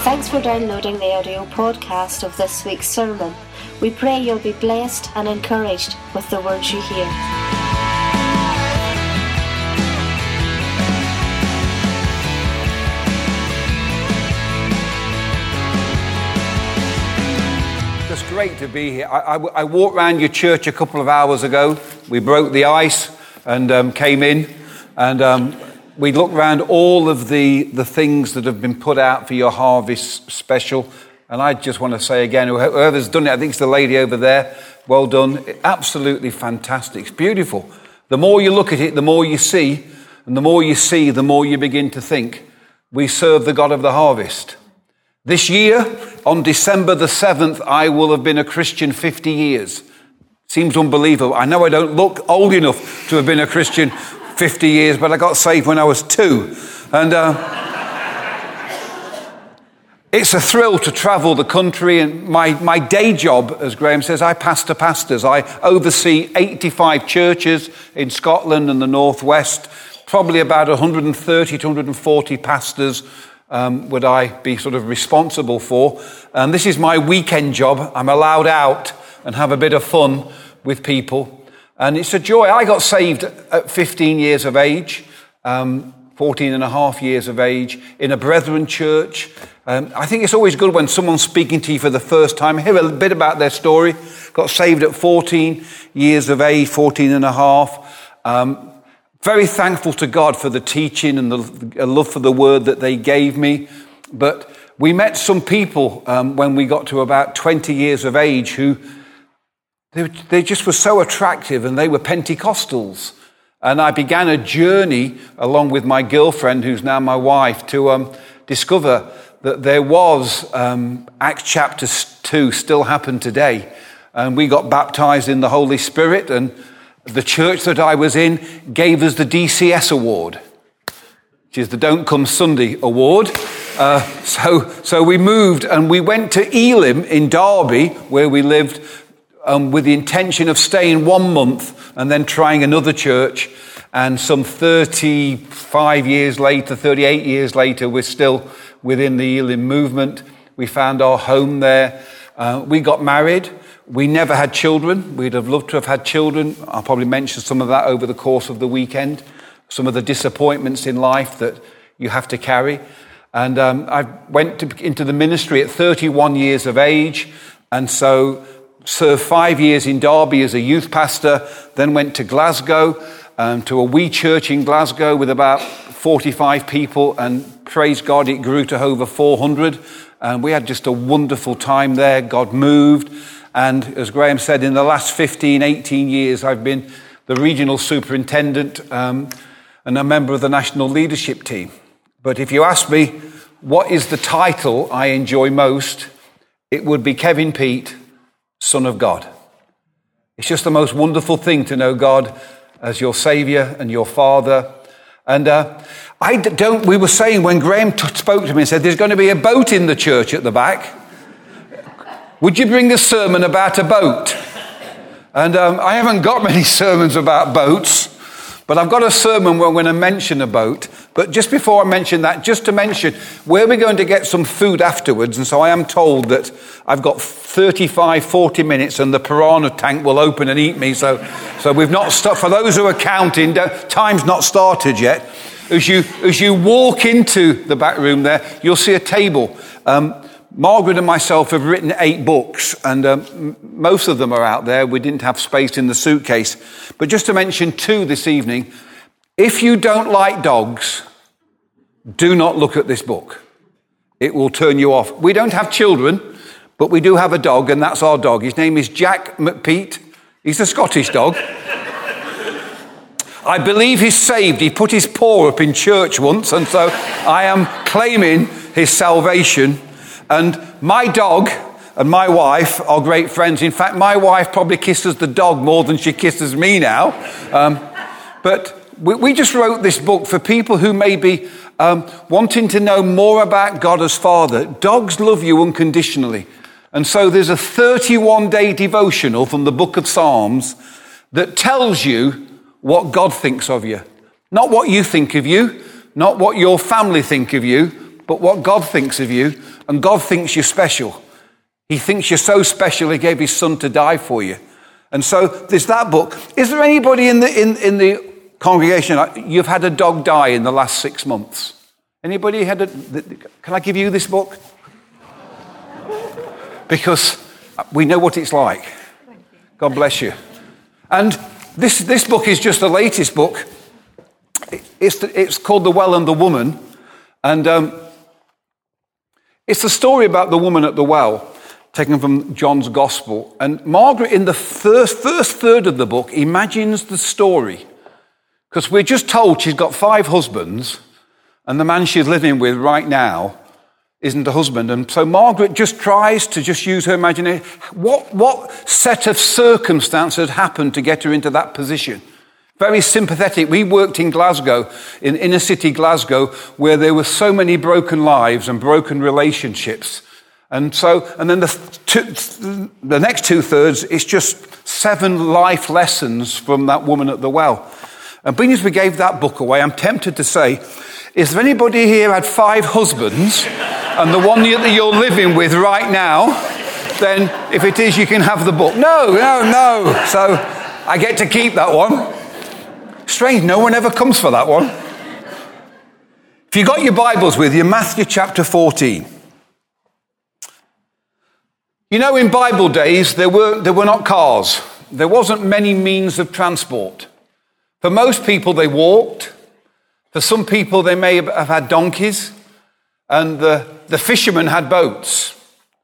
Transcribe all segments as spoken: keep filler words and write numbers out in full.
Thanks for downloading the audio podcast of this week's sermon. We pray you'll be blessed and encouraged with the words you hear. It's great to be here. I, I, I walked around your church a couple of hours ago. We broke the ice and um, came in, and um, we looked around all of the, the things that have been put out for your harvest special. And I just want to say again, whoever's done it, I think it's the lady over there, well done. Absolutely fantastic. It's beautiful. The more you look at it, the more you see. And the more you see, the more you begin to think, we serve the God of the harvest. This year, on December the seventh, I will have been a Christian fifty years. Seems unbelievable. I know I don't look old enough to have been a Christian fifty years, but I got saved when I was two. And uh, it's a thrill to travel the country. And my, my day job, as Graham says, I pastor pastors. I oversee eighty-five churches in Scotland and the Northwest. Probably about one hundred thirty to one hundred forty pastors um, would I be sort of responsible for. And this is my weekend job. I'm allowed out and have a bit of fun with people. And it's a joy. I got saved at fifteen years of age, um, fourteen and a half years of age, in a Brethren church. Um, I think it's always good when someone's speaking to you for the first time. Hear a bit about their story. Got saved at fourteen years of age, fourteen and a half. Um, very thankful to God for the teaching and the love for the word that they gave me. But we met some people um, when we got to about twenty years of age who They, they just were so attractive, and they were Pentecostals. And I began a journey along with my girlfriend, who's now my wife, to um, discover that there was um, Acts chapter two still happened today. And we got baptized in the Holy Spirit, and the church that I was in gave us the D C S award, which is the Don't Come Sunday award. Uh, so, so we moved, and we went to Elim in Derby, where we lived, Um, with the intention of staying one month and then trying another church. And some thirty-five years later, thirty-eight years later, we're still within the Elim movement. We found our home there. Uh, we got married. We never had children. We'd have loved to have had children. I'll probably mention some of that over the course of the weekend. Some of the disappointments in life that you have to carry. And um, I went to, into the ministry at thirty-one years of age. And so served five years in Derby as a youth pastor, then went to Glasgow, um, to a wee church in Glasgow with about forty-five people, and praise God, it grew to over four hundred. And we had just a wonderful time there. God moved. And as Graham said, in the last fifteen, eighteen years, I've been the regional superintendent um, and a member of the national leadership team. But if you ask me, what is the title I enjoy most, it would be Kevin Pete, Son of God. It's just the most wonderful thing to know God as your Saviour and your Father. And uh, I don't. We were saying when Graham t- spoke to me and said, "There's going to be a boat in the church at the back. Would you bring a sermon about a boat?" And um, I haven't got many sermons about boats, but I've got a sermon where I'm going to mention a boat. But just before I mention that, just to mention, where we're going to get some food afterwards. And so I am told that I've got thirty-five, forty minutes and the piranha tank will open and eat me. So so we've not stopped. For those who are counting, time's not started yet. As you, as you walk into the back room there, you'll see a table. Um, Margaret and myself have written eight books, and um, most of them are out there. We didn't have space in the suitcase. But just to mention two this evening. If you don't like dogs, do not look at this book. It will turn you off. We don't have children, but we do have a dog, and that's our dog. His name is Jack McPete. He's a Scottish dog. I believe he's saved. He put his paw up in church once, and so I am claiming his salvation. And my dog and my wife are great friends. In fact, my wife probably kisses the dog more than she kisses me now. Um, but we, we just wrote this book for people who may be um, wanting to know more about God as Father. Dogs love you unconditionally. And so there's a thirty-one day devotional from the book of Psalms that tells you what God thinks of you. Not what you think of you, not what your family think of you, but what God thinks of you. and God thinks you're special. He thinks you're so special, he gave his son to die for you. And so there's that book. Is there anybody in the in, in the congregation, you've had a dog die in the last six months? Anybody had a, can I give you this book? Because we know what it's like. God bless you. And this this book is just the latest book. It's the, it's called The Well and the Woman. And um, it's the story about the woman at the well, taken from John's Gospel. And Margaret, in the first, first third of the book, imagines the story. Because we're just told she's got five husbands, and the man she's living with right now isn't a husband. And so Margaret just tries to just use her imagination. What, what set of circumstances happened to get her into that position? Very sympathetic. We worked in Glasgow, in inner city Glasgow, where there were so many broken lives and broken relationships. And so, and then the, two, the next two thirds, it's just seven life lessons from that woman at the well. And being as we gave that book away, I'm tempted to say, is there anybody here had five husbands and the one that you're living with right now? Then if it is, you can have the book. No, no, no. So I get to keep that one. Strange, no one ever comes for that one. If you've got your Bibles with you, Matthew chapter fourteen. You know, in Bible days, there were, there were not cars. There wasn't many means of transport. For most people, they walked. For some people, they may have had donkeys. And the, the fishermen had boats.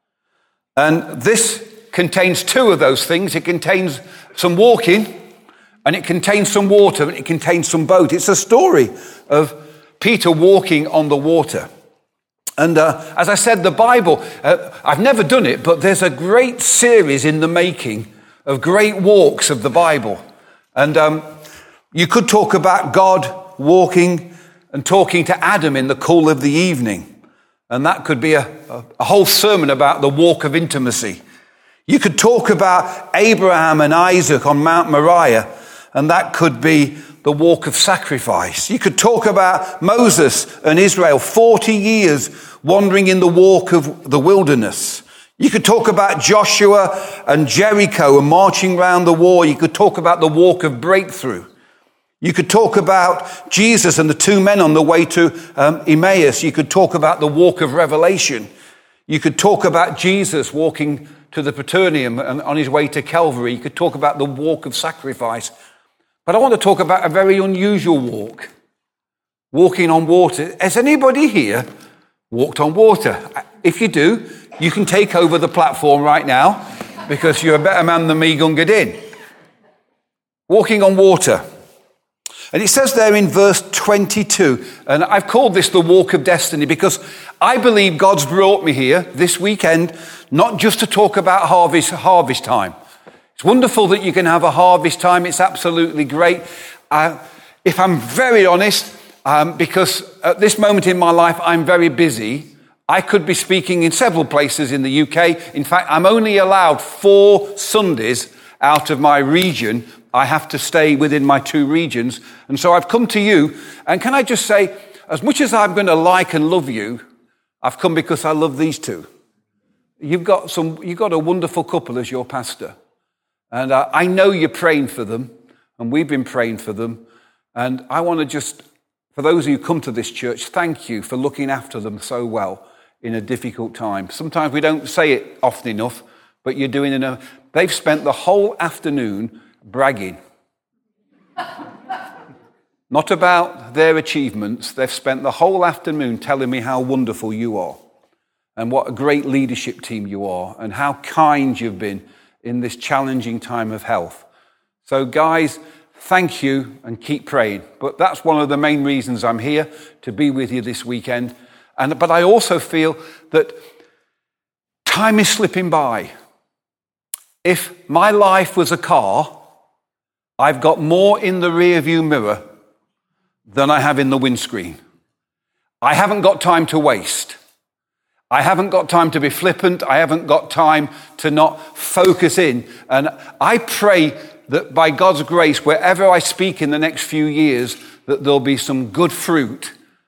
And this contains two of those things. It contains some walking, and it contains some water, and it contains some boat. It's a story of Peter walking on the water. And uh, as I said, the Bible, uh, I've never done it, but there's a great series in the making of great walks of the Bible. And um, you could talk about God walking and talking to Adam in the cool of the evening. And that could be a, a, a whole sermon about the walk of intimacy. You could talk about Abraham and Isaac on Mount Moriah, and that could be the walk of sacrifice. You could talk about Moses and Israel, forty years wandering in the walk of the wilderness. You could talk about Joshua and Jericho and marching around the wall. You could talk about the walk of breakthrough. You could talk about Jesus and the two men on the way to um, Emmaus. You could talk about the walk of revelation. You could talk about Jesus walking to the Paternium and on his way to Calvary. You could talk about the walk of sacrifice. But I want to talk about a very unusual walk. Walking on water. Has anybody here walked on water? If you do, you can take over the platform right now because you're a better man than me, Gunga Din. Walking on water. And it says there in verse twenty-two, and I've called this the walk of destiny because I believe God's brought me here this weekend, not just to talk about harvest, harvest time. It's wonderful that you can have a harvest time. It's absolutely great. Uh, if I'm very honest, um, because at this moment in my life, I'm very busy. I could be speaking in several places in the U K. In fact, I'm only allowed four Sundays out of my region. I have to stay within my two regions. And so I've come to you. And can I just say, as much as I'm going to like and love you, I've come because I love these two. You've got some, you've got a wonderful couple as your pastor. And uh, I know you're praying for them, and we've been praying for them. And I want to just, for those of you who come to this church, thank you for looking after them so well in a difficult time. Sometimes we don't say it often enough, but you're doing enough. They've spent the whole afternoon bragging. Not about their achievements. They've spent the whole afternoon telling me how wonderful you are and what a great leadership team you are and how kind you've been in this challenging time of health. So guys, thank you and keep praying. But that's one of the main reasons I'm here, to be with you this weekend. And but I also feel that time is slipping by. If my life was a car, I've got more in the rear view mirror than I have in the windscreen. I haven't got time to waste. I haven't got time to be flippant. I haven't got time to not focus in. And I pray that by God's grace, wherever I speak in the next few years, that there'll be some good fruit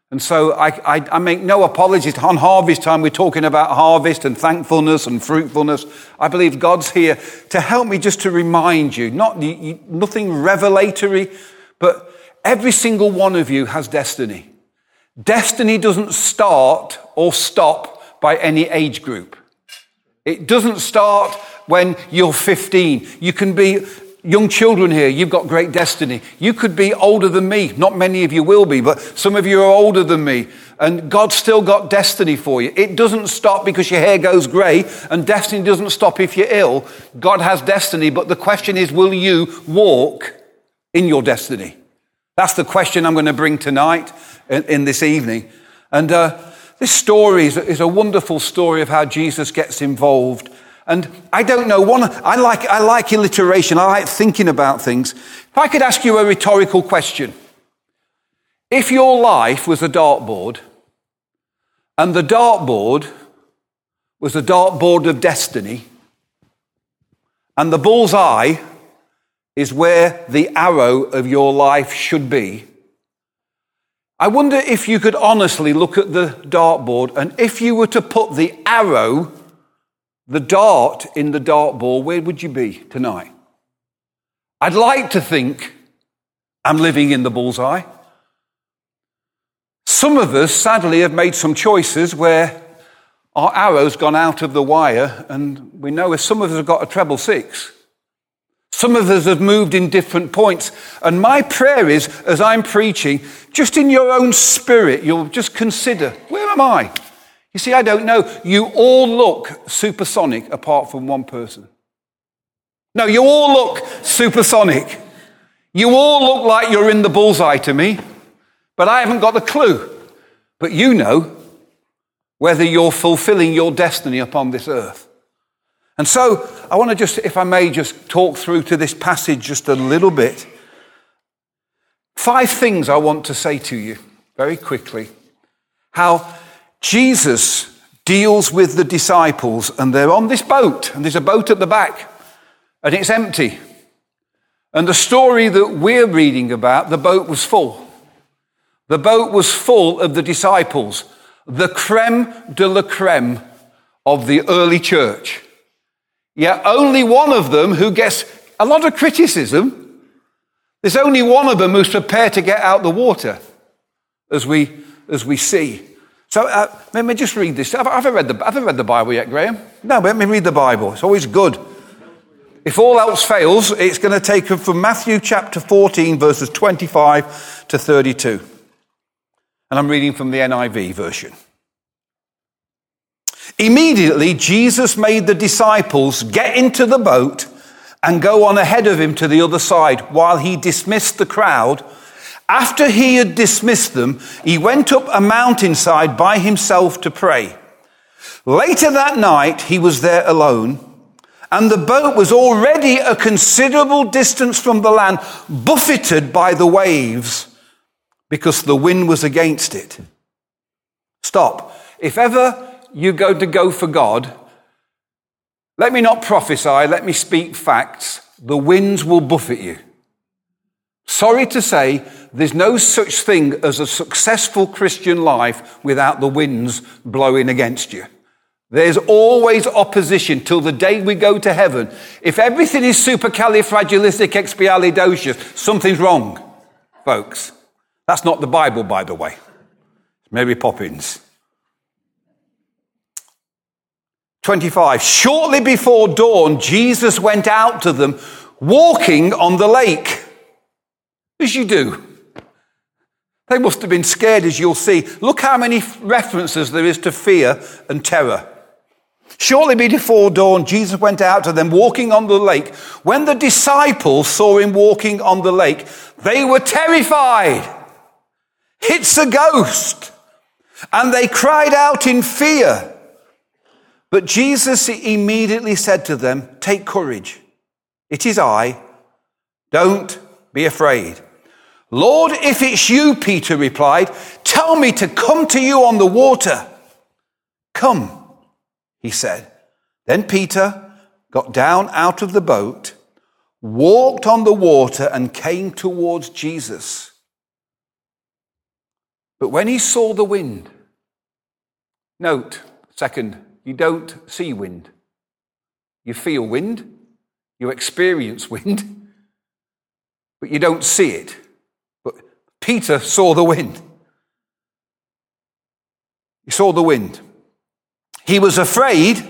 And so I, I, I make no apologies. On harvest time, we're talking about harvest and thankfulness and fruitfulness. I believe God's here to help me just to remind you, not nothing revelatory, but every single one of you has destiny. Destiny doesn't start or stop by any age group. It doesn't start when you're fifteen. You can be young children here, you've got great destiny. You could be older than me. Not many of you will be, but some of you are older than me. And God's still got destiny for you. It doesn't stop because your hair goes grey, and destiny doesn't stop if you're ill. God has destiny, but the question is, will you walk in your destiny? That's the question I'm going to bring tonight in, in this evening. And uh, this story is, is a wonderful story of how Jesus gets involved. And I don't know, one, I like, I like alliteration. I like thinking about things. If I could ask you a rhetorical question. If your life was a dartboard, and the dartboard was a dartboard of destiny, and the bullseye is where the arrow of your life should be, I wonder if you could honestly look at the dartboard, and if you were to put the arrow, the dart in the dartboard, where would you be tonight? I'd like to think I'm living in the bullseye. Some of us, sadly, have made some choices where our arrow's gone out of the wire, and we know if some of us have got a treble six. Some of us have moved in different points. And my prayer is, as I'm preaching, just in your own spirit, you'll just consider, where am I? You see, I don't know. You all look supersonic apart from one person. No, you all look supersonic. You all look like you're in the bullseye to me, but I haven't got a clue. But you know whether you're fulfilling your destiny upon this earth. And so I want to just, if I may, just talk through to this passage just a little bit. Five things I want to say to you very quickly. How Jesus deals with the disciples, and they're on this boat, and there's a boat at the back, and it's empty. And the story that we're reading about, the boat was full. The boat was full of the disciples, the creme de la creme of the early church. Yet only one of them who gets a lot of criticism. There's only one of them who's prepared to get out the water, as we as we see. So uh, let me just read this. Have I read the have I read the Bible yet, Graham? No, let me read the Bible. It's always good. If all else fails, it's going to take us from Matthew chapter fourteen, verses twenty-five to thirty-two. And I'm reading from the N I V version. Immediately, Jesus made the disciples get into the boat and go on ahead of him to the other side while he dismissed the crowd. After he had dismissed them, he went up a mountainside by himself to pray. Later that night, he was there alone, and the boat was already a considerable distance from the land, buffeted by the waves, because the wind was against it. Stop. If ever you're going to go for God, let me not prophesy, let me speak facts. The winds will buffet you. Sorry to say, there's no such thing as a successful Christian life without the winds blowing against you. There's always opposition till the day we go to heaven. If everything is supercalifragilisticexpialidocious, something's wrong, folks. That's not the Bible, by the way. It's Mary Poppins. twenty-five. Shortly before dawn, Jesus went out to them, walking on the lake. As you do. They must have been scared, as you'll see. Look how many references there is to fear and terror. Shortly before dawn, Jesus went out to them, walking on the lake. When the disciples saw him walking on the lake, they were terrified. It's a ghost. And they cried out in fear. But Jesus immediately said to them, take courage. It is I. Don't be afraid. Lord, if it's you, Peter replied, tell me to come to you on the water. Come, he said. Then Peter got down out of the boat, walked on the water, and came towards Jesus. But when he saw the wind, note, second, you don't see wind. You feel wind, you experience wind, but you don't see it. But Peter saw the wind. He saw the wind. He was afraid,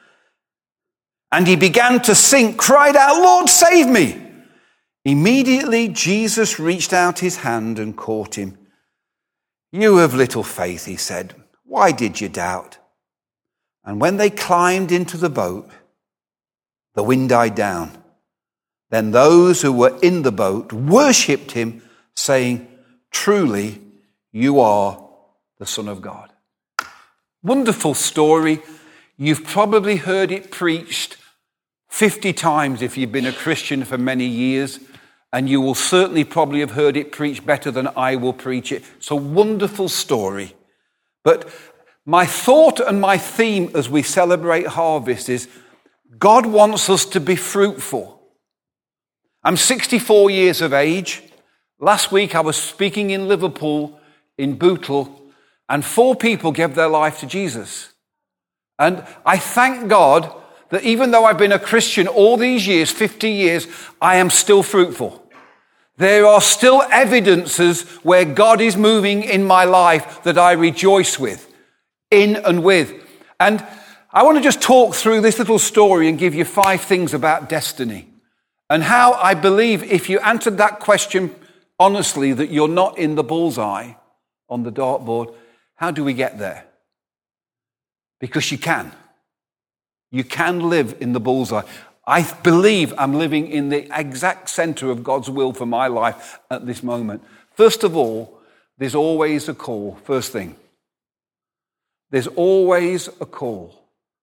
and he began to sink, cried out, "Lord, save me!" Immediately Jesus reached out his hand and caught him. "You of little faith," he said, "why did you doubt?" And when they climbed into the boat, the wind died down. Then those who were in the boat worshipped him, saying, "Truly, you are the Son of God." Wonderful story. You've probably heard it preached fifty times if you've been a Christian for many years, and you will certainly probably have heard it preached better than I will preach it. It's a wonderful story. But my thought and my theme as we celebrate harvest is God wants us to be fruitful. I'm sixty-four years of age. Last week I was speaking in Liverpool, in Bootle, and four people gave their life to Jesus. And I thank God that even though I've been a Christian all these years, fifty years, I am still fruitful. There are still evidences where God is moving in my life that I rejoice with, in and with. And I want to just talk through this little story and give you five things about destiny and how I believe if you answered that question honestly, that you're not in the bullseye on the dartboard. How do we get there? Because you can. You can live in the bullseye. I believe I'm living in the exact center of God's will for my life at this moment. First of all, there's always a call. First thing. There's always a call.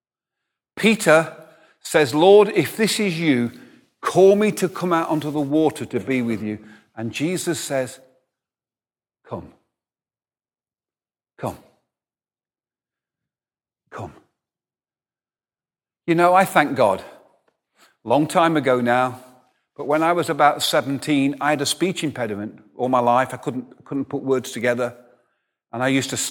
Peter says, "Lord, if this is you, call me to come out onto the water to be with you." And Jesus says, "Come. Come. Come." You know, I thank God. Long time ago now, but when I was about seventeen, I had a speech impediment all my life. I couldn't, couldn't put words together. And I used to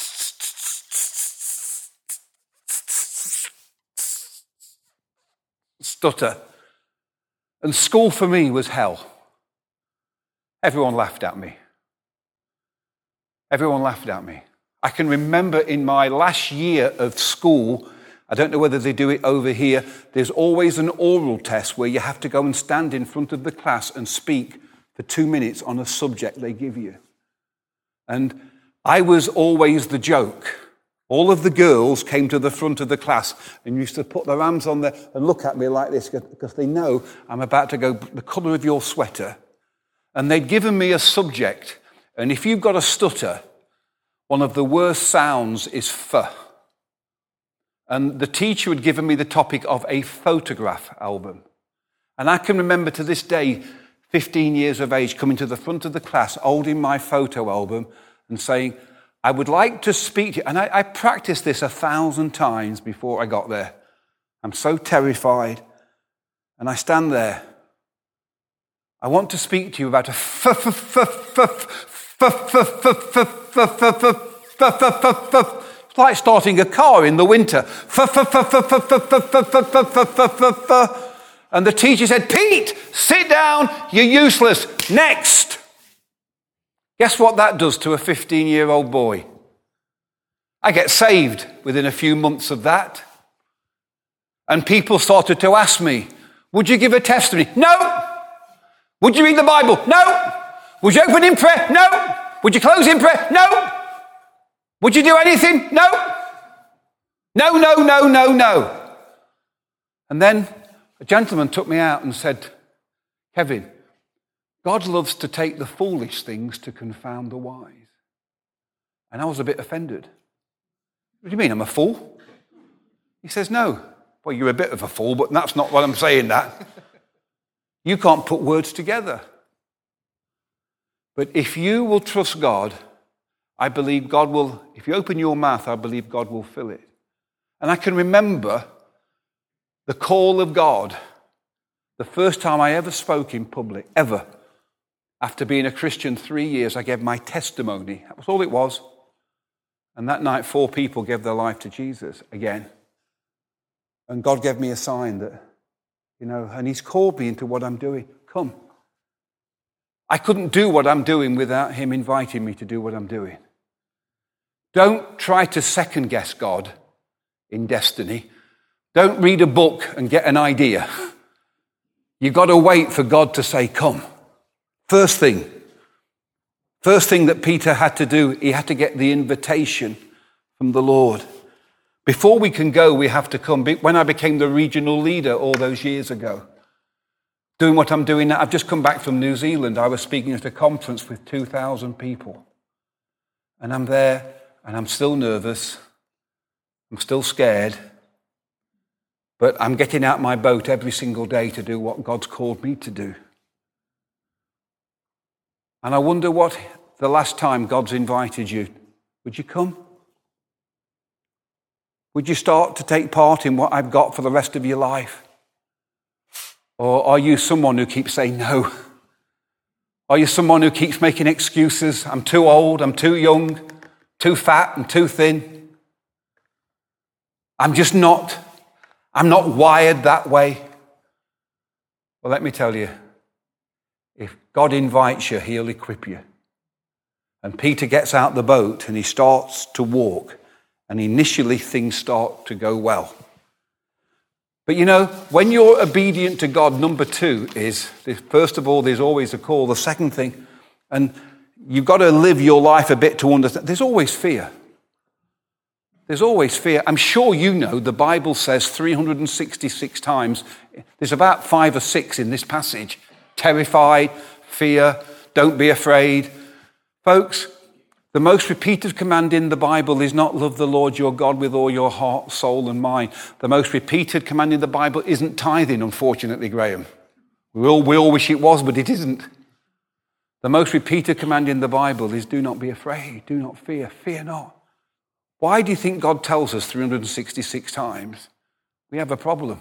stutter. And school for me was hell. Everyone laughed at me. Everyone laughed at me. I can remember in my last year of school, I don't know whether they do it over here, there's always an oral test where you have to go and stand in front of the class and speak for two minutes on a subject they give you. And I was always the joke. All of the girls came to the front of the class and used to put their hands on there and look at me like this because they know I'm about to go the colour of your sweater. And they'd given me a subject. And if you've got a stutter, one of the worst sounds is F. And the teacher had given me the topic of a photograph album. And I can remember to this day, fifteen years of age, coming to the front of the class, holding my photo album and saying, "I would like to speak to you." And I, I practiced this a thousand times before I got there. I'm so terrified. And I stand there. "I want to speak to you about a f f f f f f f f f f." It's like starting a car in the winter. And the teacher said, "Pete, sit down, you're useless. Next." Guess what that does to a fifteen-year-old boy? I get saved within a few months of that. And people started to ask me, "Would you give a testimony?" "No." "Would you read the Bible?" "No." "Would you open in prayer?" "No." "Would you close in prayer?" "No." "Would you do anything?" "No." No, no, no, no, no. And then a gentleman took me out and said, "Kevin, God loves to take the foolish things to confound the wise." And I was a bit offended. "What do you mean, I'm a fool?" He says, "No." "Well, you're a bit of a fool, but that's not what I'm saying that. You can't put words together. But if you will trust God, I believe God will, if you open your mouth, I believe God will fill it." And I can remember the call of God, the first time I ever spoke in public, ever. After being a Christian three years, I gave my testimony. That was all it was. And that night, four people gave their life to Jesus again. And God gave me a sign that, you know, and he's called me into what I'm doing. Come. I couldn't do what I'm doing without him inviting me to do what I'm doing. Don't try to second guess God in destiny. Don't read a book and get an idea. You've got to wait for God to say, come. First thing. First thing that Peter had to do, he had to get the invitation from the Lord. Before we can go, we have to come. When I became the regional leader all those years ago, doing what I'm doing now, I've just come back from New Zealand. I was speaking at a conference with two thousand people. And I'm there, and I'm still nervous. I'm still scared. But I'm getting out my boat every single day to do what God's called me to do. And I wonder what the last time God's invited you, would you come? Would you start to take part in what I've got for the rest of your life? Or are you someone who keeps saying no? Are you someone who keeps making excuses? I'm too old, I'm too young, too fat and too thin. I'm just not, I'm not wired that way. Well, let me tell you, if God invites you, he'll equip you. And Peter gets out the boat and he starts to walk. And initially things start to go well. But you know, when you're obedient to God, number two is, first of all, there's always a call. The second thing, and you've got to live your life a bit to understand, there's always fear. There's always fear. I'm sure you know the Bible says three hundred sixty-six times, there's about five or six in this passage, terrified, fear, don't be afraid. Folks, the most repeated command in the Bible is not love the Lord your God with all your heart, soul and mind. The most repeated command in the Bible isn't tithing, unfortunately, Graham. We all, we all wish it was, but it isn't. The most repeated command in the Bible is do not be afraid, do not fear, fear not. Why do you think God tells us three hundred sixty-six times? We have a problem.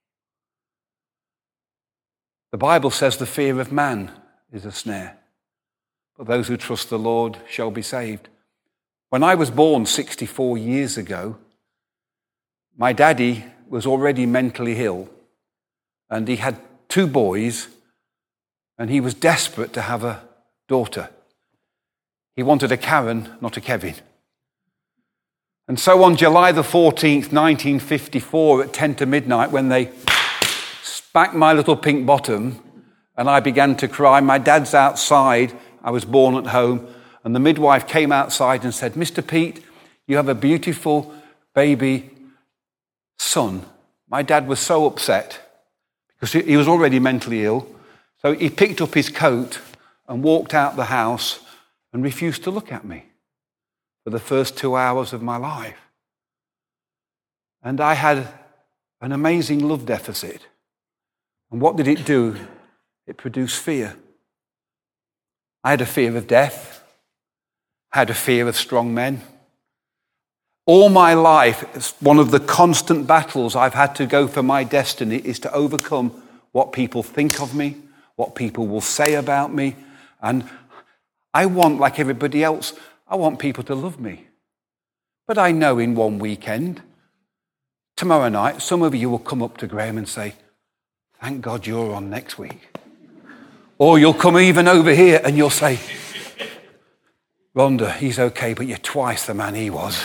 The Bible says the fear of man is a snare, but those who trust the Lord shall be saved. When I was born sixty-four years ago, my daddy was already mentally ill, and he had two boys, and he was desperate to have a daughter. He wanted a Karen, not a Kevin. And so on July the fourteenth, nineteen fifty-four, at ten to midnight, when they smacked my little pink bottom, and I began to cry, my dad's outside, I was born at home, and the midwife came outside and said, Mister Pete, you have a beautiful baby son. My dad was so upset because he was already mentally ill. So he picked up his coat and walked out the house and refused to look at me for the first two hours of my life. And I had an amazing love deficit. And what did it do? It produced fear. I had a fear of death. I had a fear of strong men. All my life, it's one of the constant battles I've had to go for my destiny is to overcome what people think of me, what people will say about me. And I want, like everybody else, I want people to love me. But I know in one weekend, tomorrow night, some of you will come up to Graham and say, thank God you're on next week. Or you'll come even over here and you'll say, Rhonda, he's okay, but you're twice the man he was.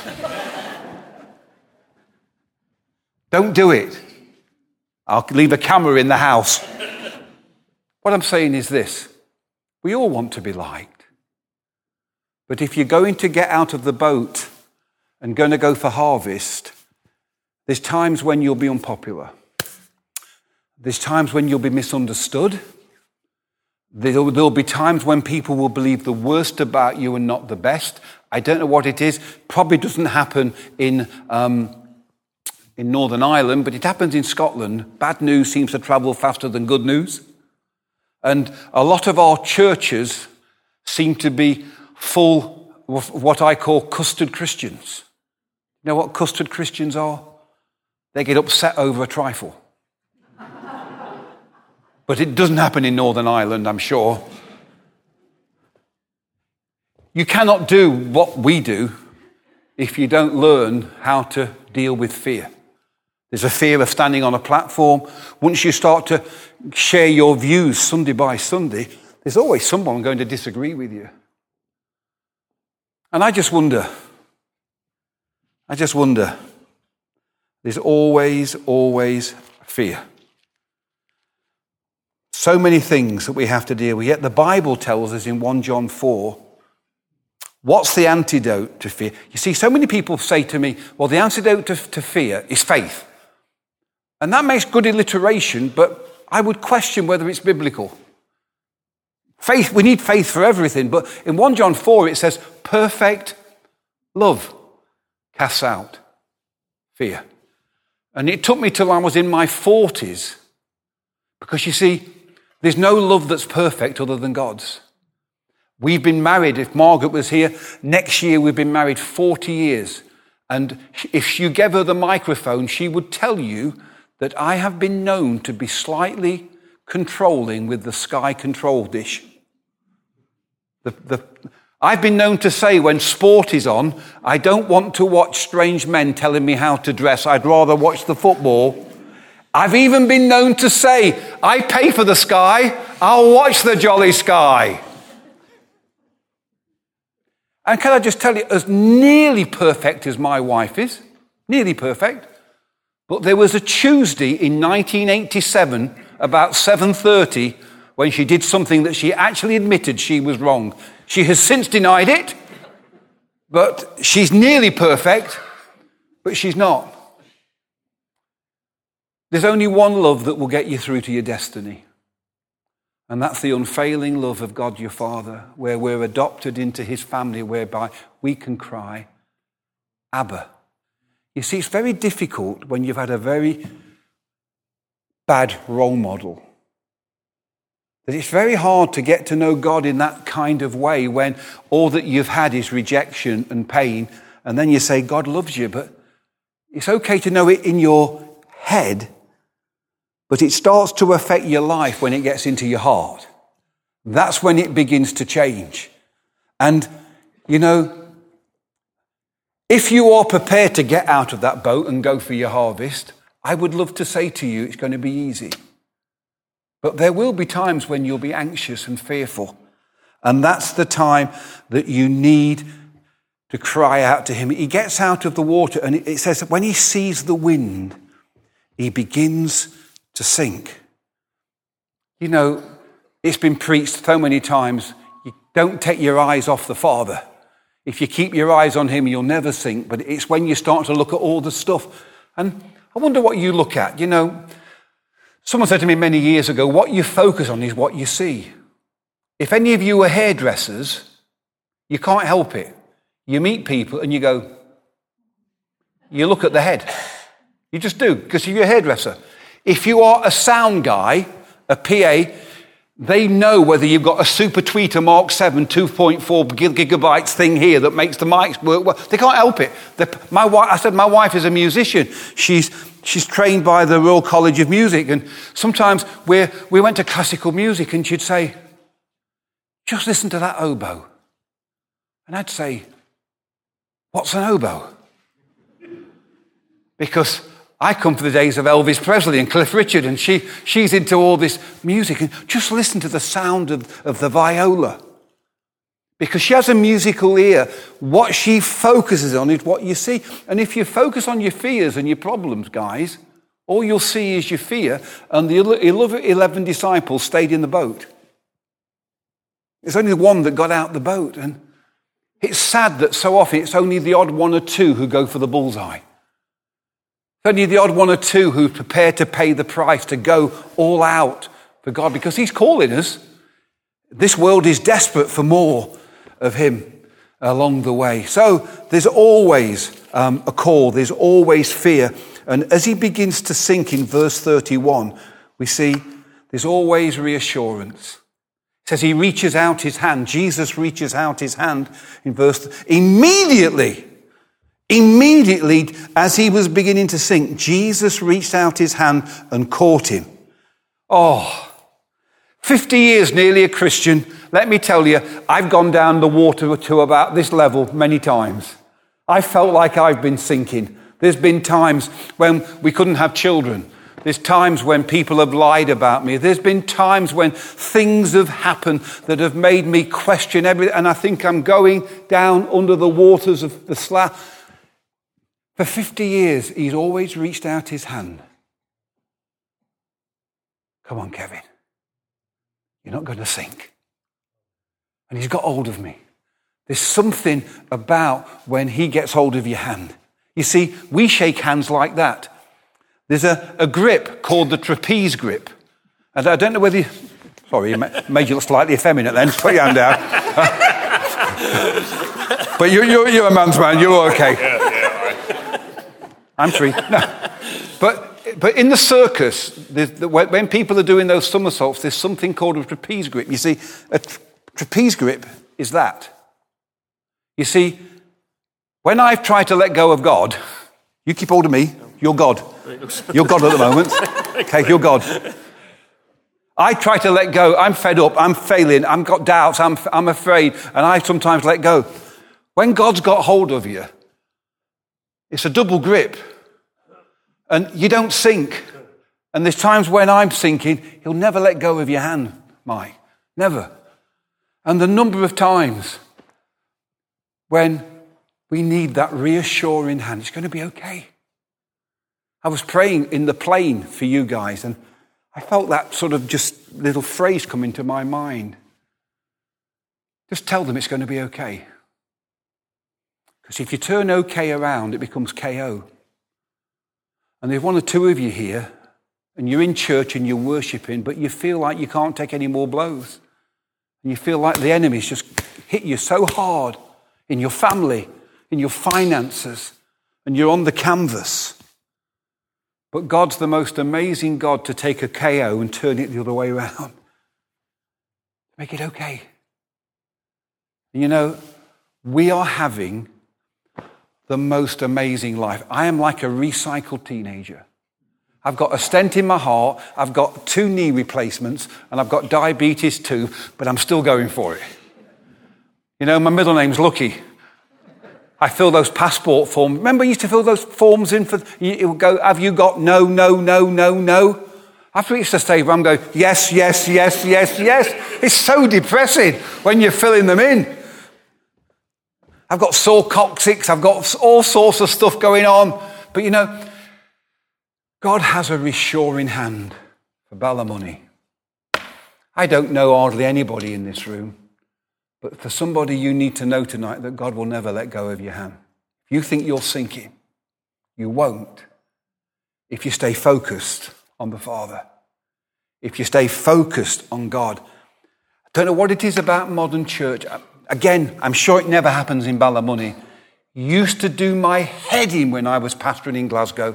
Don't do it. I'll leave a camera in the house. What I'm saying is this. We all want to be liked. But if you're going to get out of the boat and going to go for harvest, there's times when you'll be unpopular. There's times when you'll be misunderstood. There'll, there'll be times when people will believe the worst about you and not the best. I don't know what it is. Probably doesn't happen in um, in Northern Ireland, but it happens in Scotland. Bad news seems to travel faster than good news. And a lot of our churches seem to be full of what I call custard Christians. You know what custard Christians are? They get upset over a trifle. But it doesn't happen in Northern Ireland, I'm sure. You cannot do what we do if you don't learn how to deal with fear. There's a fear of standing on a platform. Once you start to share your views Sunday by Sunday, there's always someone going to disagree with you. And I just wonder, I just wonder, there's always, always fear. So many things that we have to deal with. Yet the Bible tells us in First John four, what's the antidote to fear? You see, so many people say to me, well, the antidote to, to fear is faith. And that makes good alliteration, but I would question whether it's biblical. Faith, we need faith for everything, but in First John four it says, perfect love casts out fear. And it took me till I was in my forties, because you see, there's no love that's perfect other than God's. We've been married, if Margaret was here, next year we've been married forty years. And if you gave her the microphone, she would tell you that I have been known to be slightly controlling with the Sky control dish. The, the, I've been known to say when sport is on, I don't want to watch strange men telling me how to dress. I'd rather watch the football. I've even been known to say, I pay for the Sky, I'll watch the jolly Sky. And can I just tell you, as nearly perfect as my wife is, nearly perfect, but there was a Tuesday in nineteen eighty-seven, about seven thirty, when she did something that she actually admitted she was wrong. She has since denied it, but she's nearly perfect, but she's not. There's only one love that will get you through to your destiny. And that's the unfailing love of God your Father, where we're adopted into his family, whereby we can cry, Abba. You see, it's very difficult when you've had a very bad role model. That it's very hard to get to know God in that kind of way when all that you've had is rejection and pain, and then you say God loves you. But it's okay to know it in your head, but it starts to affect your life when it gets into your heart. That's when it begins to change. And, you know, if you are prepared to get out of that boat and go for your harvest, I would love to say to you it's going to be easy. But there will be times when you'll be anxious and fearful. And that's the time that you need to cry out to him. He gets out of the water, and it says that when he sees the wind, he begins to sink. You know, it's been preached so many times, you don't take your eyes off the Father. If you keep your eyes on him, you'll never sink. But it's when you start to look at all the stuff. And I wonder what you look at. You know, someone said to me many years ago, what you focus on is what you see. If any of you are hairdressers, you can't help it. You meet people and you go, you look at the head. You just do, because you're a hairdresser. If you are a sound guy, a P A, they know whether you've got a Super Tweeter Mark seven two point four gigabytes thing here that makes the mics work well. They can't help it. The, my wife, I said my wife is a musician. She's she's trained by the Royal College of Music, and sometimes we we went to classical music, and she'd say, "Just listen to that oboe," and I'd say, "What's an oboe?" Because I come from the days of Elvis Presley and Cliff Richard, and she she's into all this music. And just listen to the sound of, of the viola. Because she has a musical ear. What she focuses on is what you see. And if you focus on your fears and your problems, guys, all you'll see is your fear. And the eleven disciples stayed in the boat. It's only the one that got out the boat. And it's sad that so often it's only the odd one or two who go for the bullseye. It's only the odd one or two who are prepared to pay the price, to go all out for God, because he's calling us. This world is desperate for more of him along the way. So there's always um, a call, there's always fear. And as he begins to sink in verse thirty-one, we see there's always reassurance. It says he reaches out his hand. Jesus reaches out his hand in verse. Immediately, immediately as he was beginning to sink, Jesus reached out his hand and caught him. Oh, fifty years nearly a Christian. Let me tell you, I've gone down the water to about this level many times. I felt like I've been sinking. There's been times when we couldn't have children. There's times when people have lied about me. There's been times when things have happened that have made me question everything. And I think I'm going down under the waters of the Slough. For fifty years, he's always reached out his hand. Come on, Kevin. You're not going to sink. And he's got hold of me. There's something about when he gets hold of your hand. You see, we shake hands like that. There's a, a grip called the trapeze grip. And I don't know whether you... Sorry, it made you look slightly effeminate then. Put your hand down. But you, you're, you're a man's man. You're okay. Yeah, yeah, right. I'm three. No. But, but in the circus, the, when people are doing those somersaults, there's something called a trapeze grip. You see, a tra- trapeze grip is that. You see, when I've tried to let go of God, you keep hold of me, you're God. You're God at the moment. Okay, you're God. I try to let go. I'm fed up. I'm failing. I've got doubts. I'm, I'm afraid. And I sometimes let go. When God's got hold of you, it's a double grip. And you don't sink. And there's times when I'm sinking, he'll never let go of your hand, Mike. Never. And the number of times when we need that reassuring hand, it's going to be okay. I was praying in the plane for you guys, and I felt that sort of just little phrase come into my mind. Just tell them it's going to be okay. Because if you turn okay around, it becomes K O. And there's one or two of you here, and you're in church and you're worshiping, but you feel like you can't take any more blows. And you feel like the enemy's just hit you so hard in your family, in your finances, and you're on the canvas. But God's the most amazing God to take a K O and turn it the other way around. Make it okay. You know, we are having the most amazing life. I am like a recycled teenager. I've got a stent in my heart, I've got two knee replacements, and I've got diabetes too, but I'm still going for it. You know, my middle name's Lucky. I fill those passport forms. Remember, I used to fill those forms in for, it would go, have you got no, no, no, no, no? After it's the stage where I'm going, yes, yes, yes, yes, yes. It's so depressing when you're filling them in. I've got sore coccyx, I've got all sorts of stuff going on. But you know, God has a reassuring hand for Ballymoney. I don't know hardly anybody in this room. But for somebody, you need to know tonight that God will never let go of your hand. If you think you're sinking, you won't. If you stay focused on the Father. If you stay focused on God. I don't know what it is about modern church. Again, I'm sure it never happens in Ballymoney. Used to do my head in when I was pastoring in Glasgow.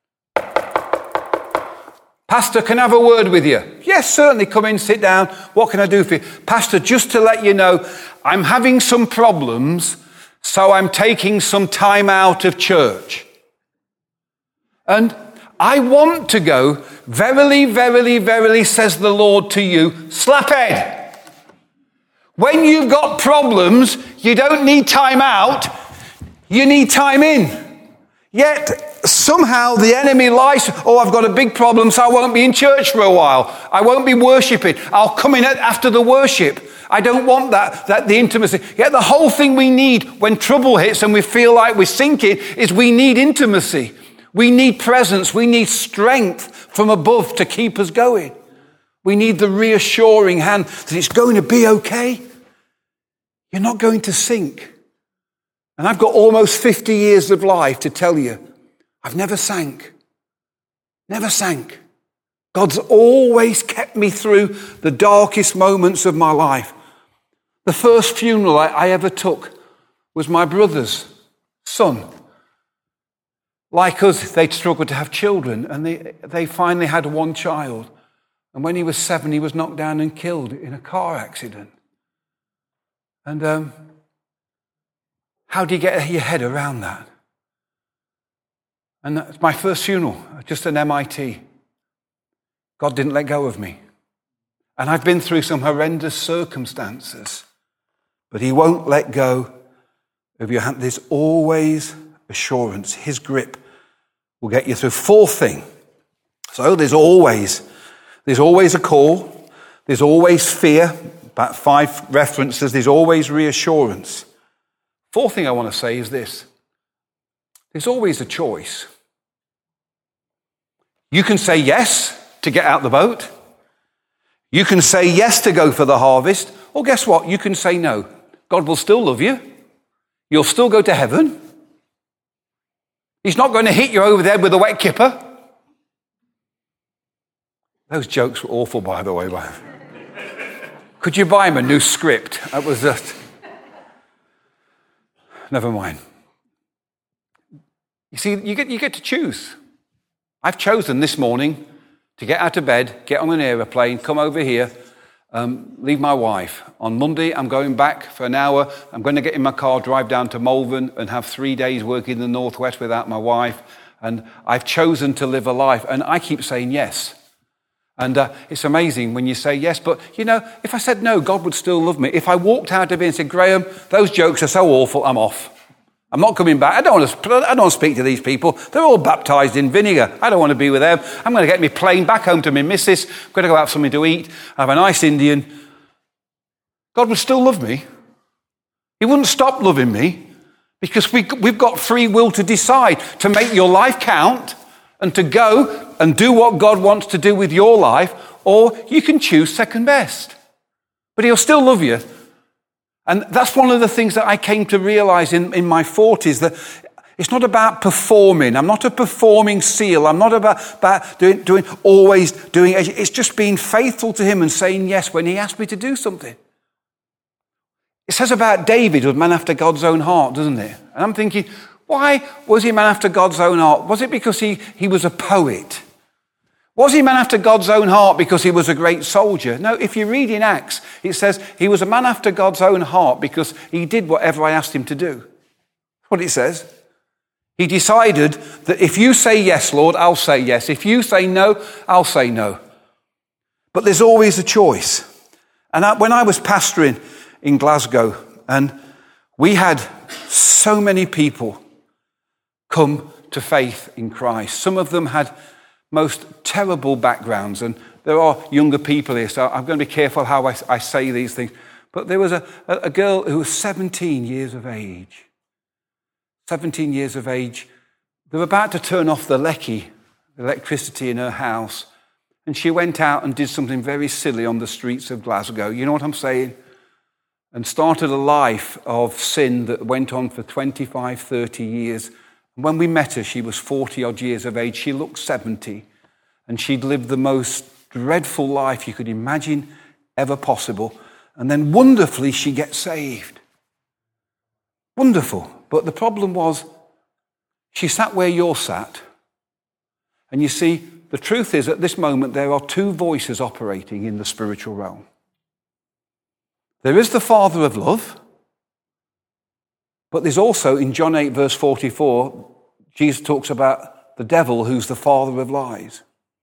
Pastor, can I have a word with you? Yes, certainly. Come in, sit down. What can I do for you? Pastor, just to let you know, I'm having some problems, so I'm taking some time out of church. And I want to go, verily, verily, verily, says the Lord to you, slaphead. When you've got problems, you don't need time out, you need time in. Yet, somehow the enemy lies, oh, I've got a big problem, so I won't be in church for a while. I won't be worshipping. I'll come in after the worship. I don't want that, that the intimacy. Yet the whole thing we need when trouble hits and we feel like we're sinking is we need intimacy. We need presence. We need strength from above to keep us going. We need the reassuring hand that it's going to be okay. You're not going to sink. And I've got almost fifty years of life to tell you, I've never sank. Never sank. God's always kept me through the darkest moments of my life. The first funeral I, I ever took was my brother's son. Like us, they'd struggled to have children, and they, they finally had one child. And when he was seven, he was knocked down and killed in a car accident. And um, how do you get your head around that? And that's my first funeral, just an M I T. God didn't let go of me. And I've been through some horrendous circumstances. But he won't let go of your hand. There's always assurance. His grip will get you through. Fourth thing. So there's always, there's always a call. There's always fear. About five references. There's always reassurance. Fourth thing I want to say is this. There's always a choice. You can say yes to get out the boat. You can say yes to go for the harvest. Or guess what? You can say no. God will still love you. You'll still go to heaven. He's not going to hit you over the head with a wet kipper. Those jokes were awful, by the way. Could you buy him a new script? That was just... Never mind. You see, you get, you get to choose. I've chosen this morning to get out of bed, get on an aeroplane, come over here, um, leave my wife. On Monday, I'm going back for an hour. I'm going to get in my car, drive down to Malvern and have three days working in the Northwest without my wife. And I've chosen to live a life. And I keep saying yes. And uh, it's amazing when you say yes. But, you know, if I said no, God would still love me. If I walked out of here and said, Graham, those jokes are so awful, I'm off. I'm not coming back. I don't want to, I don't want to speak to these people. They're all baptized in vinegar. I don't want to be with them. I'm going to get me plane back home to my missus. I'm going to go have something to eat. Have a nice Indian. God would still love me. He wouldn't stop loving me because we, we've got free will to decide to make your life count and to go and do what God wants to do with your life, or you can choose second best. But he'll still love you. And that's one of the things that I came to realize in, in my forties, that it's not about performing. I'm not a performing seal. I'm not about, about doing, doing, always doing it. It's just being faithful to him and saying yes when he asked me to do something. It says about David was a man after God's own heart, doesn't it? And I'm thinking, why was he a man after God's own heart? Was it because he, he was a poet? Was he a man after God's own heart because he was a great soldier? No, if you read in Acts, it says he was a man after God's own heart because he did whatever I asked him to do. That's what it says. He decided that if you say yes, Lord, I'll say yes. If you say no, I'll say no. But there's always a choice. And I, when I was pastoring in Glasgow, and we had so many people come to faith in Christ. Some of them had most terrible backgrounds, and there are younger people here, so I'm going to be careful how I, I say these things. But there was a, a girl who was seventeen years of age. seventeen years of age. They were about to turn off the lecky, the electricity in her house, and she went out and did something very silly on the streets of Glasgow. You know what I'm saying? And started a life of sin that went on for twenty-five, thirty years. When we met her, she was forty odd years of age. She looked seventy, and she'd lived the most dreadful life you could imagine ever possible. And then wonderfully, she gets saved. Wonderful. But the problem was, she sat where you're sat. And you see, the truth is, at this moment, there are two voices operating in the spiritual realm. There is the Father of love. But there's also, in John eight, verse forty-four, Jesus talks about the devil who's the father of lies.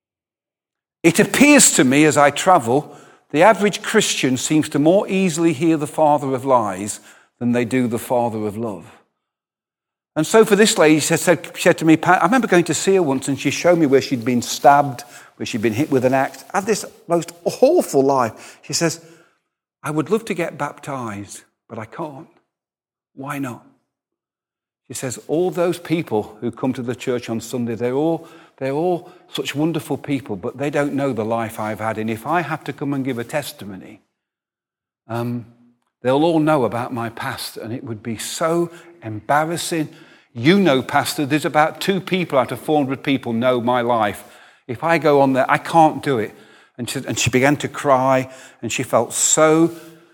It appears to me as I travel, the average Christian seems to more easily hear the father of lies than they do the father of love. And so for this lady, she said, she said to me, Pat, I remember going to see her once and she showed me where she'd been stabbed, where she'd been hit with an axe. I had this most awful life. She says, I would love to get baptized, but I can't. Why not? She says, all those people who come to the church on Sunday, they're all, they're all such wonderful people, but they don't know the life I've had. And if I have to come and give a testimony, um, they'll all know about my past, and it would be so embarrassing. You know, Pastor, there's about two people out of four hundred people know my life. If I go on there, I can't do it. And she, and she began to cry, and she felt so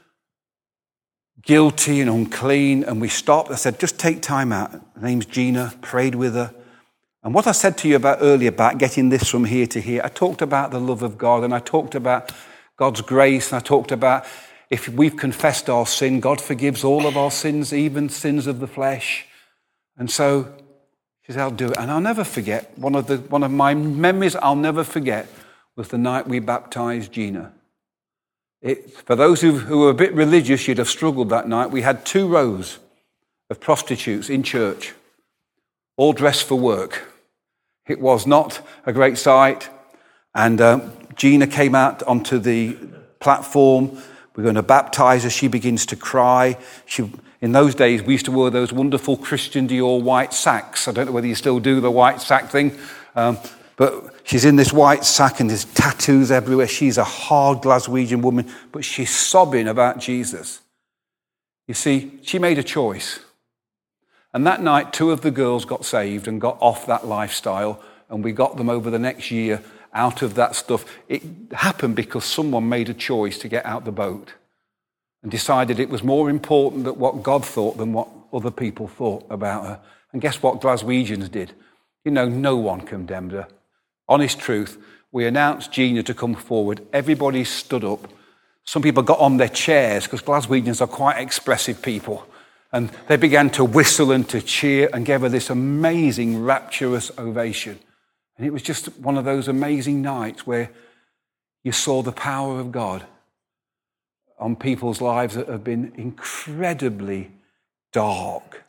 guilty and unclean, and we stopped. I said, just take time out. Her name's Gina, prayed with her. And what I said to you about earlier about getting this from here to here, I talked about the love of God, and I talked about God's grace, and I talked about if we've confessed our sin, God forgives all of our sins, even sins of the flesh. And so she said, I'll do it. And I'll never forget, one of the one of my memories I'll never forget was the night we baptized Gina. It, for those who, who were a bit religious, you'd have struggled that night. We had two rows of prostitutes in church, all dressed for work. It was not a great sight. And um, Gina came out onto the platform. We're going to baptize her. She begins to cry. She, in those days, we used to wear those wonderful Christian Dior white sacks. I don't know whether you still do the white sack thing. Um, but she's in this white sack and there's tattoos everywhere. She's a hard Glaswegian woman, but she's sobbing about Jesus. You see, she made a choice. And that night, two of the girls got saved and got off that lifestyle, and we got them over the next year out of that stuff. It happened because someone made a choice to get out the boat and decided it was more important that what God thought than what other people thought about her. And guess what Glaswegians did? You know, no one condemned her. Honest truth, we announced Gina to come forward. Everybody stood up. Some people got on their chairs because Glaswegians are quite expressive people. And they began to whistle and to cheer and gave her this amazing, rapturous ovation. And it was just one of those amazing nights where you saw the power of God on people's lives that have been incredibly dark.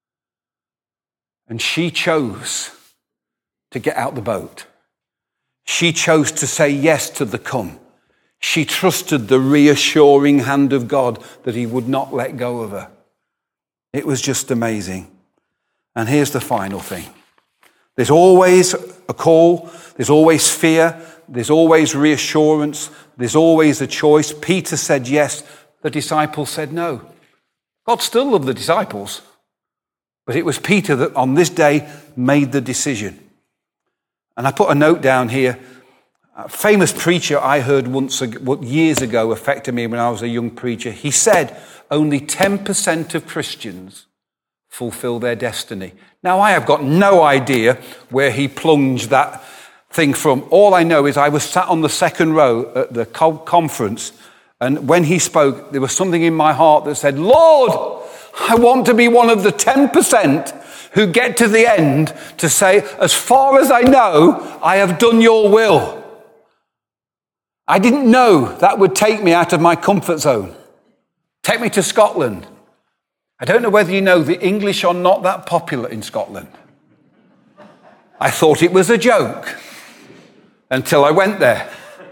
And she chose to get out the boat. She chose to say yes to the come. She trusted the reassuring hand of God that he would not let go of her. It was just amazing. And here's the final thing. There's always a call. There's always fear. There's always reassurance. There's always a choice. Peter said yes. The disciples said no. God still loved the disciples. But it was Peter that on this day made the decision. And I put a note down here. A famous preacher I heard once years ago affected me when I was a young preacher. He said only ten percent of Christians fulfill their destiny. Now, I have got no idea where he plunged that thing from. All I know is I was sat on the second row at the conference, and when he spoke, there was something in my heart that said, Lord, I want to be one of the ten percent who get to the end to say, as far as I know, I have done your will. I didn't know that would take me out of my comfort zone. Take me to Scotland. I don't know whether you know the English are not that popular in Scotland. I thought it was a joke until I went there.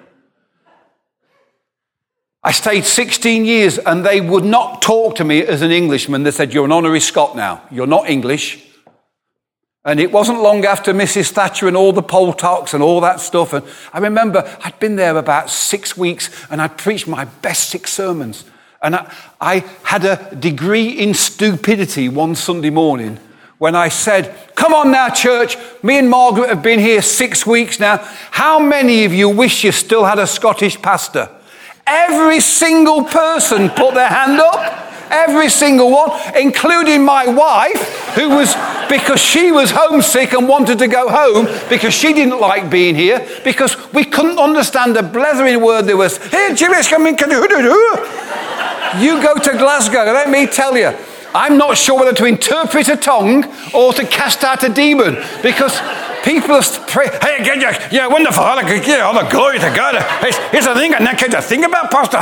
I stayed sixteen years and they would not talk to me as an Englishman. They said, you're an honorary Scot now. You're not English. And it wasn't long after Missus Thatcher and all the poll talks and all that stuff. And I remember I'd been there about six weeks and I'd preached my best six sermons. And I, I had a degree in stupidity one Sunday morning when I said, come on now, church, me and Margaret have been here six weeks now. How many of you wish you still had a Scottish pastor? Every single person put their hand up. Every single one, including my wife, who was, because she was homesick and wanted to go home because she didn't like being here, because we couldn't understand a blethering word there was, hey, Jimmy's coming, can you You go to Glasgow, let me tell you, I'm not sure whether to interpret a tongue or to cast out a demon, because people are praying, hey, get you, yeah, wonderful, all the glory to God. Here's the thing, and that kind of thing about Pastor.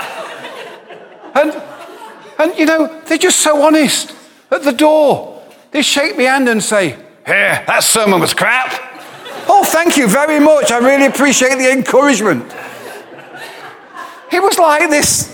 And And, you know, they're just so honest at the door. They shake my hand and say, hey, that sermon was crap. Oh, thank you very much. I really appreciate the encouragement. It was like this.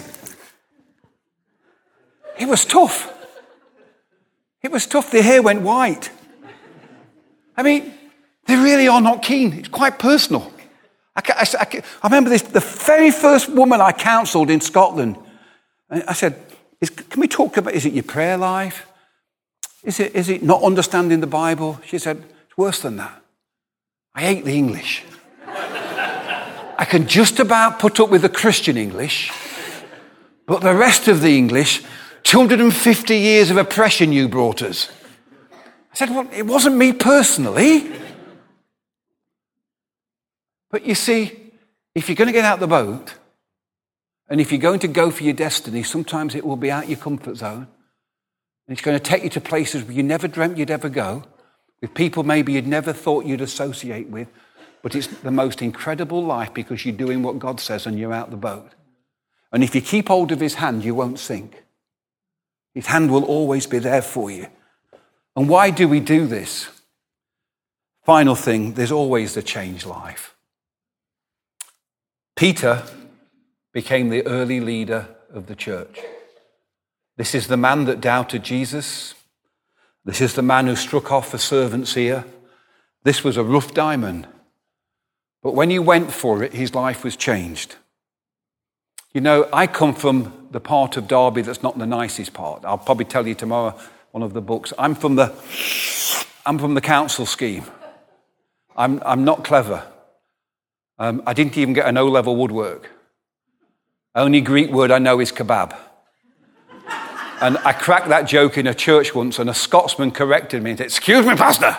It was tough. It was tough. Their hair went white. I mean, they really are not keen. It's quite personal. I, I, I, I remember this, the very first woman I counselled in Scotland. And I said, Is, can we talk about, is it your prayer life? Is it, is it not understanding the Bible? She said, it's worse than that. I hate the English. I can just about put up with the Christian English, but the rest of the English, two hundred fifty years of oppression you brought us. I said, well, it wasn't me personally. But you see, if you're going to get out the boat, and if you're going to go for your destiny, sometimes it will be out your comfort zone. And it's going to take you to places where you never dreamt you'd ever go, with people maybe you'd never thought you'd associate with. But it's the most incredible life because you're doing what God says and you're out the boat. And if you keep hold of his hand, you won't sink. His hand will always be there for you. And why do we do this? Final thing, there's always the changed life. Peter became the early leader of the church. This is the man that doubted Jesus. This is the man who struck off a servant's ear. This was a rough diamond. But when he went for it, his life was changed. You know, I come from the part of Derby that's not the nicest part. I'll probably tell you tomorrow, one of the books. I'm from the, I'm from the council scheme. I'm, I'm not clever. Um, I didn't even get an O-level woodwork. Only Greek word I know is kebab. And I cracked that joke in a church once, and a Scotsman corrected me and said, "Excuse me, Pastor.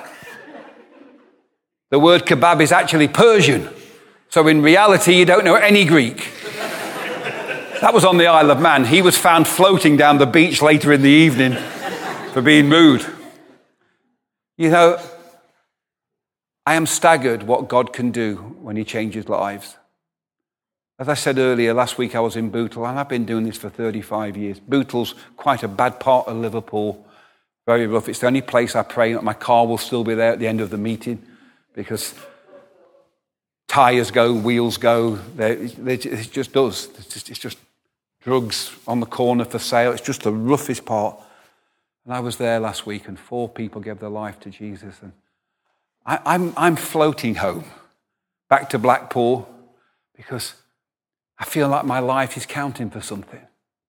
The word kebab is actually Persian. So in reality, you don't know any Greek." That was on the Isle of Man. He was found floating down the beach later in the evening for being rude. You know, I am staggered what God can do when he changes lives. As I said earlier, last week I was in Bootle, and I've been doing this for thirty-five years. Bootle's quite a bad part of Liverpool, very rough. It's the only place I pray that my car will still be there at the end of the meeting, because tyres go, wheels go, it just does. It's just, it's just drugs on the corner for sale. It's just the roughest part. And I was there last week, and four people gave their life to Jesus. And I, I'm, I'm floating home, back to Blackpool, because I feel like my life is counting for something.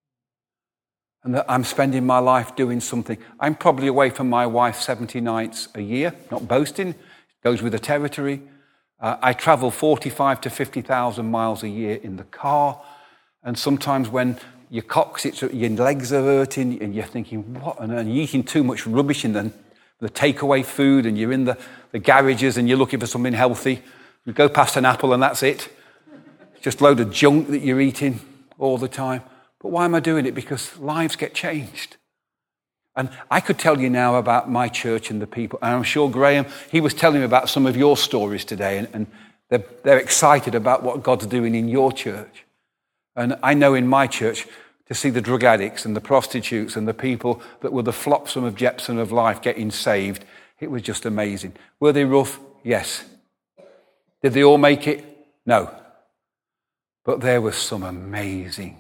And that I'm spending my life doing something. I'm probably away from my wife seventy nights a year, not boasting. It goes with the territory. Uh, I travel forty-five to fifty thousand miles a year in the car. And sometimes when your coccyx, your legs are hurting, and you're thinking, what? And you're eating too much rubbish in the, the takeaway food, and you're in the, the garages and you're looking for something healthy. You go past an apple and that's it. It's just a load of junk that you're eating all the time. But why am I doing it? Because lives get changed. And I could tell you now about my church and the people. And I'm sure Graham, he was telling me about some of your stories today. And, and they're, they're excited about what God's doing in your church. And I know in my church, to see the drug addicts and the prostitutes and the people that were the flopsome of Jepson of life getting saved, it was just amazing. Were they rough? Yes. Did they all make it? No. But there was some amazing,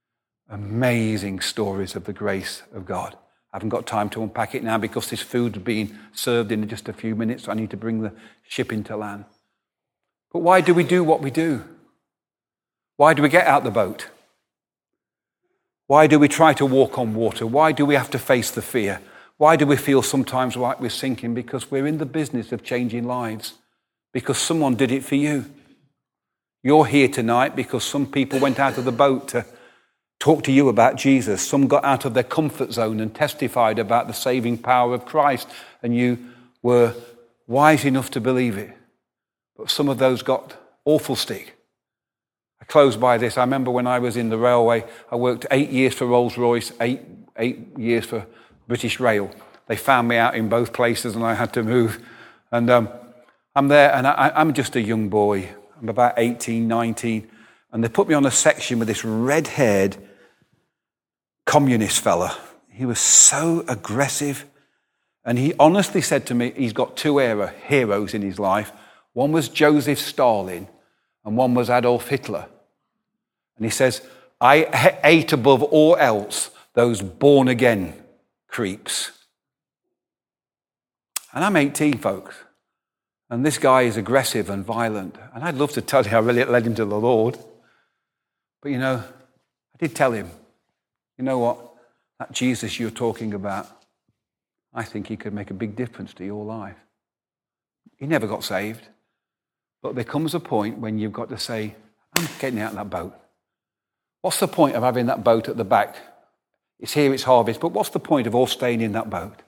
amazing stories of the grace of God. I haven't got time to unpack it now because this food is being served in just a few minutes. So I need to bring the ship into land. But why do we do what we do? Why do we get out the boat? Why do we try to walk on water? Why do we have to face the fear? Why do we feel sometimes like we're sinking? Because we're in the business of changing lives. Because someone did it for you. You're here tonight because some people went out of the boat to talk to you about Jesus. Some got out of their comfort zone and testified about the saving power of Christ, and you were wise enough to believe it. But some of those got awful stick. I close by this. I remember when I was in the railway, I worked eight years for Rolls-Royce, eight, eight years for British Rail. They found me out in both places and I had to move. And um, I'm there and I, I'm just a young boy. I'm about eighteen, nineteen. And they put me on a section with this red-haired communist fella. He was so aggressive. And he honestly said to me, he's got two era heroes in his life. One was Joseph Stalin and one was Adolf Hitler. And he says, I hate above all else those born-again creeps. And I'm eighteen, folks. And this guy is aggressive and violent. And I'd love to tell you I really led him to the Lord. But you know, I did tell him, you know what? That Jesus you're talking about, I think he could make a big difference to your life. He never got saved. But there comes a point when you've got to say, I'm getting out of that boat. What's the point of having that boat at the back? It's here, it's harvest, but what's the point of all staying in that boat?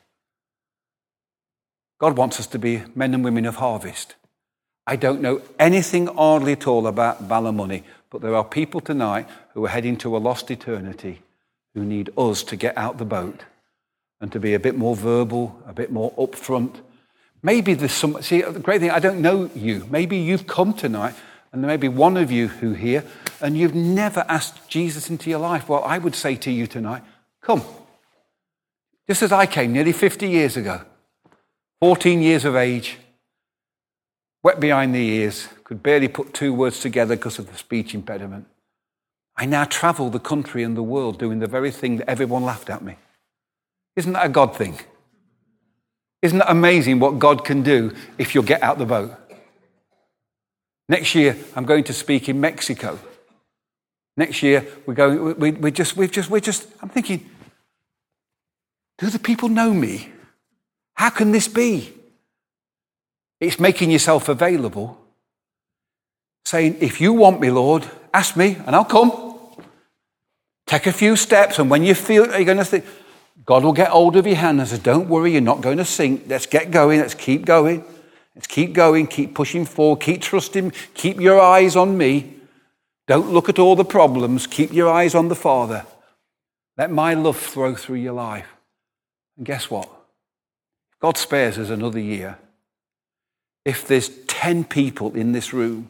God wants us to be men and women of harvest. I don't know anything hardly at all about Ballymoney, but there are people tonight who are heading to a lost eternity who need us to get out the boat and to be a bit more verbal, a bit more upfront. Maybe there's some, see, the great thing, I don't know you. Maybe you've come tonight and there may be one of you who here, and you've never asked Jesus into your life, well, I would say to you tonight, come. Just as I came nearly fifty years ago, fourteen years of age, wet behind the ears, could barely put two words together because of the speech impediment. I now travel the country and the world doing the very thing that everyone laughed at me. Isn't that a God thing? Isn't that amazing what God can do if you'll get out the boat? Next year, I'm going to speak in Mexico. Next year, we're going, we, we just, we've just, we're just, I'm thinking, do the people know me? How can this be? It's making yourself available, saying, if you want me, Lord, ask me and I'll come. Take a few steps, and when you feel you're going to think, God will get hold of your hand and says, don't worry, you're not going to sink. Let's get going. Let's keep going. Let's keep going. Keep pushing forward. Keep trusting. Keep your eyes on me. Don't look at all the problems. Keep your eyes on the Father. Let my love flow through your life. And guess what? God spares us another year. If there's ten people in this room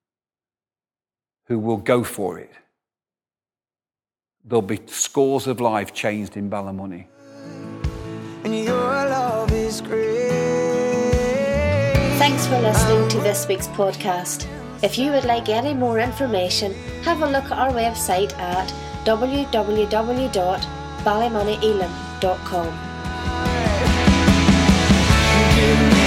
who will go for it, there'll be scores of lives changed in Ballymoney. And your love is great. Thanks for listening to this week's podcast. If you would like any more information, have a look at our website at w w w dot ballymoney elim dot com.